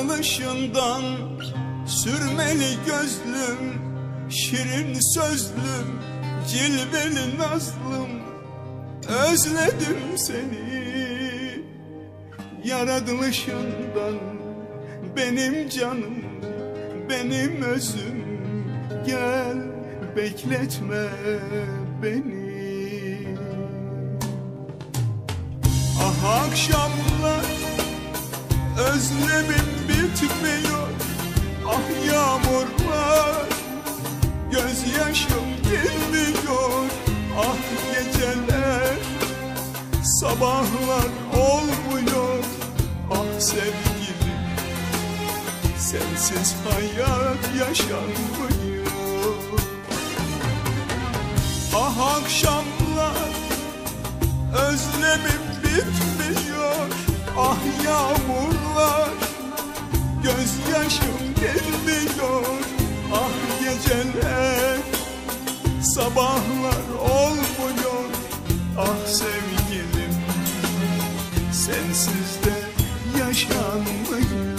Yaratılışından sürmeli gözlüm, şirin sözlüm, cilveli nazlım, özledim seni. Yaratılışından benim canım, benim özüm, gel bekletme beni. Ah akşamlar özlemim bitmiyor, ah yağmurlar gözyaşım dinmiyor, ah geceler sabahlar olmuyor, ah sevgilim sensiz hayat yaşanmıyor. Ah akşamlar özlemim bitmiyor, ah yağmurlar gözyaşım dinmiyor, ah geceler sabahlar olmuyor, ah sevgilim sensiz de yaşanmıyor.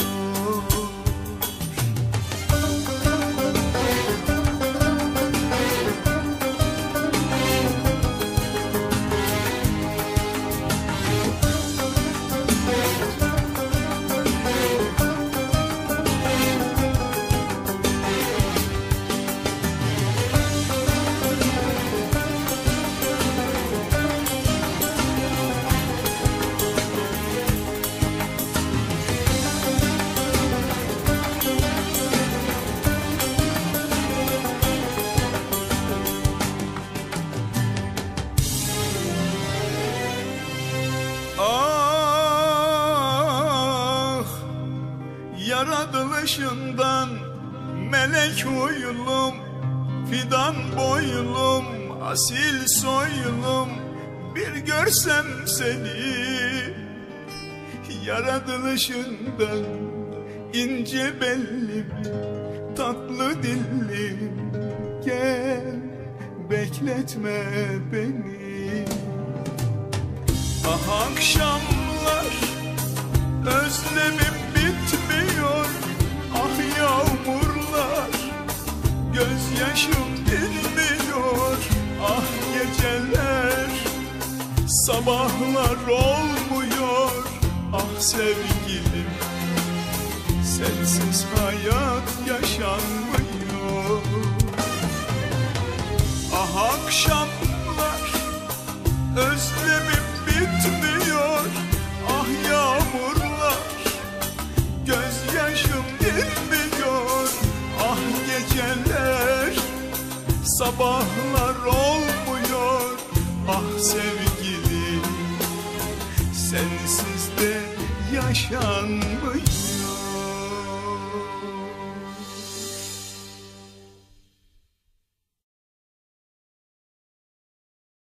Yaratılışından melek huylum, fidan boylum, asil soylum, bir görsem seni. Yaratılışından ince bellim, tatlı dillim, gel bekletme beni. Ah akşamlar özlemim bitmiyor, ah yağmurlar gözyaşım dinmiyor, ah geceler sabahlar olmuyor, ah sevgilim sensiz hayat yaşanmıyor. Ah akşamlar özlemim bitmiyor, ah yağmurlar gözyaşım dinmiyor, ah geceler sabahlar olmuyor, ah sevgilim sensiz de yaşanmıyor.